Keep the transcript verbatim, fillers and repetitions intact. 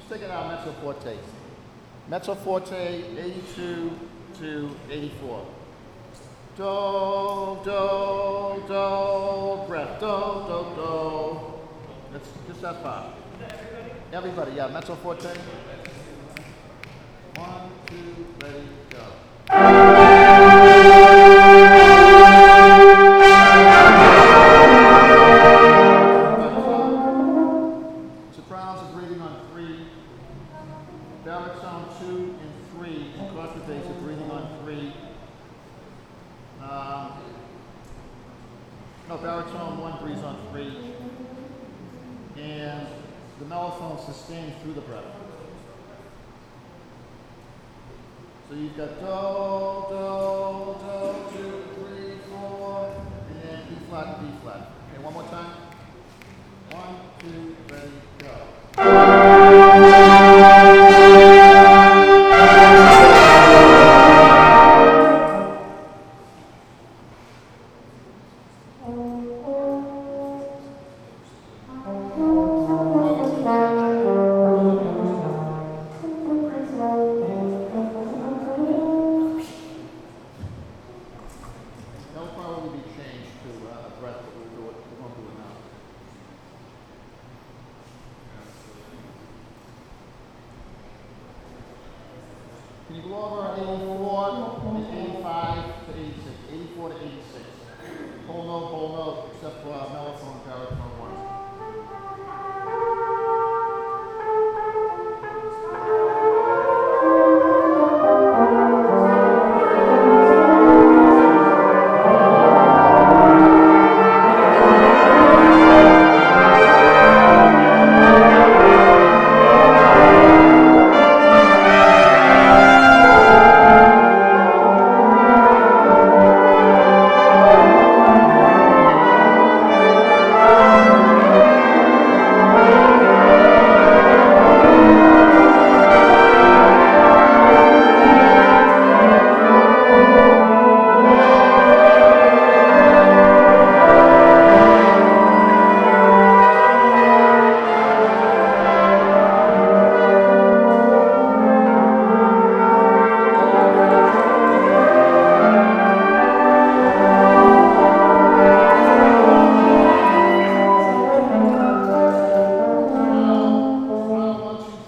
take it out mezzo forte. Mezzo forte, eighty-two to eighty-four. Do, do, do, breath, do, do, do. That's just that far. Everybody, yeah, mezzo forte. One, two, ready, go. Sopranos are breathing on three. Baritone two and three, and contrabass are breathing on three. Um, no, baritone one breathes on three. And the mellophone sustains through the breath. So you've got do, do, do, two, three, four, and then E flat and B flat. Okay, one more time. One, two, ready, go. That'll probably be changed to uh, a breath, but we'll do it. We won't do it now. Can you go over eighty-four and eighty-five to eighty-six? eighty-four to eighty-six. Whole note, whole note, except for uh, mellophone and baritone one.